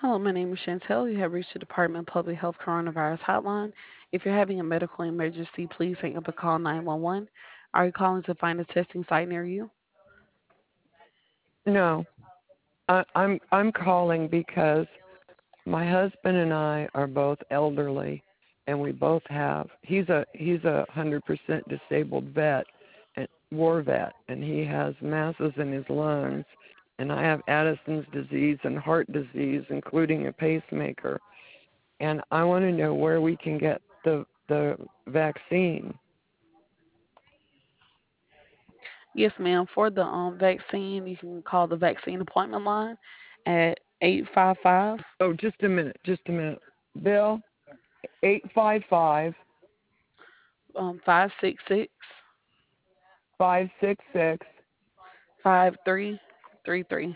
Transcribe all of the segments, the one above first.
Hello, my name is Chantel. You have reached the Department of Public Health Coronavirus Hotline. If you're having a medical emergency, please hang up and call 911. Are you calling to find a testing site near you? No, I'm calling because my husband and I are both elderly, and we both have. He's a 100% disabled vet, and war vet, and he has masses in his lungs, and I have Addison's disease and heart disease, including a pacemaker, and I want to know where we can get the vaccine. Yes, ma'am. For the vaccine, you can call the vaccine appointment line at 855 Oh, just a minute, Bill. 855 566 566 5333.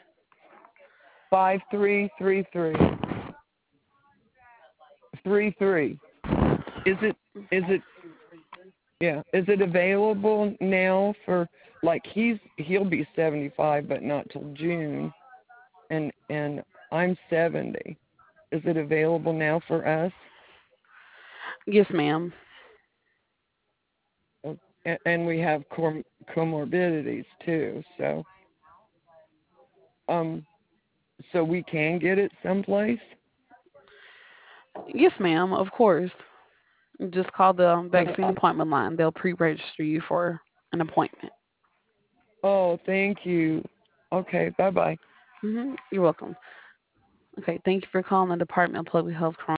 5333. Is it yeah, is it available now for, like, he'll be 75 but not till June, and I'm 70. Is it available now for us? Yes, ma'am. And we have comorbidities too, um so we can get it someplace. Yes, ma'am, of course. Just call the But vaccine appointment line. They'll pre register you for an appointment. oh, thank you. Okay, bye bye. You're welcome. Okay, thank you for calling the Department of Public Health